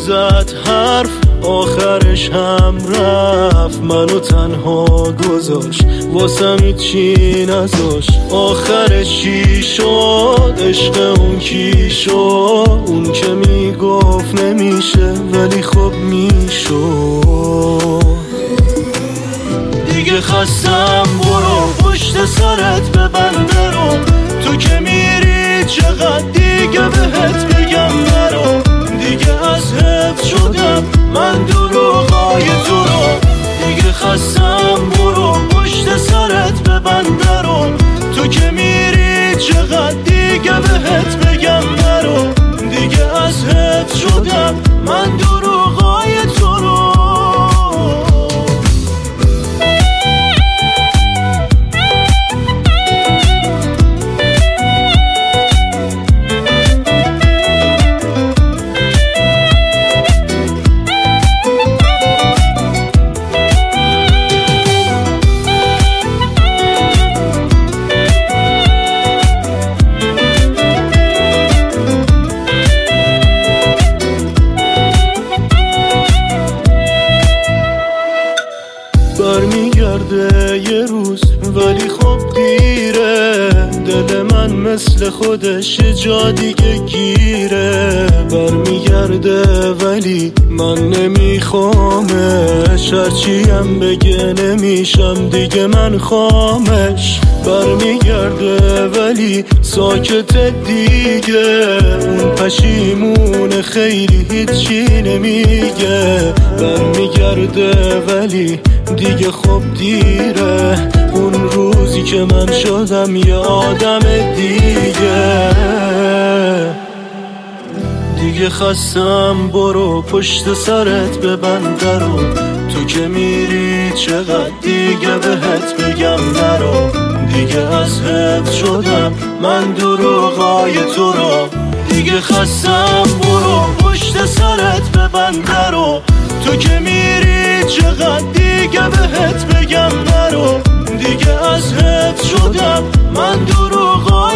زد حرف آخرش هم رفت، منو تنها گذاشت واسم هیچی نذاشت. آخرش چی شد؟ عشق اون کی شد؟ اون که میگفت نمیشه ولی خب میشد. دیگه خستم برو پشت سرت ببنده رو، تو که میری چقدر دیگه بهت بگم نرو. دیگه از حفظ شدم من دروغای تو رو. دیگه خستم برو پشت سرت ببنده رو، تو که میری چقدر دیگه بهت بگم نرو. دیگه از حفظ شدم من دروغای تو رو. برمیگرده یه روز ولی خب دیره، دل من مثل خودش جا دیگه گیره. برمیگرده ولی من نمیخوامش، هرچیم بگه نمیشم دیگه من خامش. برمیگرده ولی ساکت دیگه، اون پشیمون خیلی هیچی نمیگه. برمیگرده ولی دیگه خب دیره، اون روزی که من شدم یه آدم دیگه. دیگه خستم برو پشت سرت ببنده رو، تو که میری چقدر دیگه بهت بگم نرو. دیگه از حفظ شدم من دروغای تو رو. دیگه خستم برو پشت سرت ببنده رو، تو که میری چقدر دیگه بهت بگم نرو. دیگه از حفظ شدم من دروغای